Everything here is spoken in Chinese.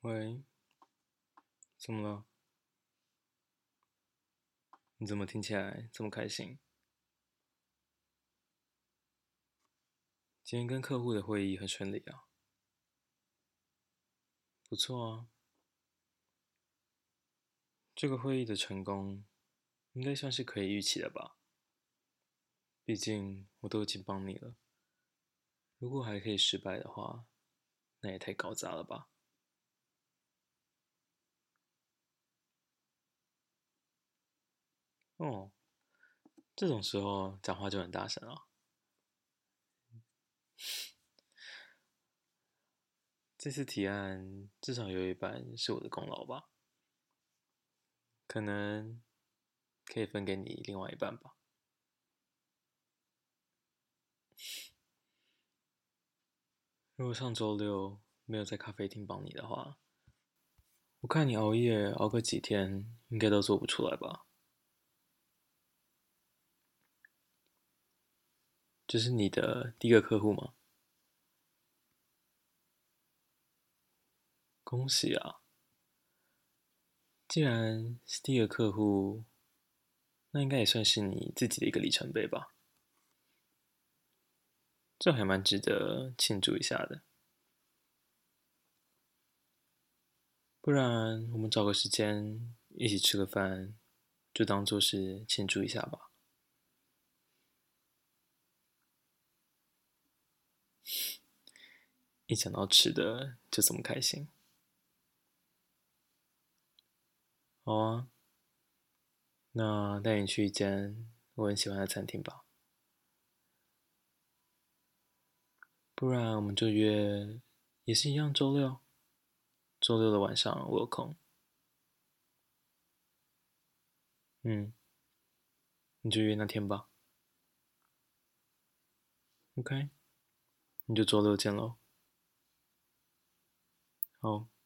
喂，怎么了？你怎么听起来这么开心？今天跟客户的会议很顺利啊，不错啊。这个会议的成功应该算是可以预期的吧？毕竟我都已经帮你了，如果还可以失败的话，那也太搞砸了吧？哦，这种时候讲话就很大声啊。这次提案至少有一半是我的功劳吧？可能可以分给你另外一半吧。如果上周六没有在咖啡厅帮你的话，我看你熬夜熬个几天，应该都做不出来吧？这是你的第一个客户吗？恭喜啊！既然是第一个客户，那应该也算是你自己的一个里程碑吧？这还蛮值得庆祝一下的。不然我们找个时间一起吃个饭，就当做是庆祝一下吧。一讲到吃的就这么开心。好啊，那带你去一间我很喜欢的餐厅吧。不然我们就约，也是一样周六。周六的晚上我有空。嗯，你就约那天吧。OK，你就周六见喽。好。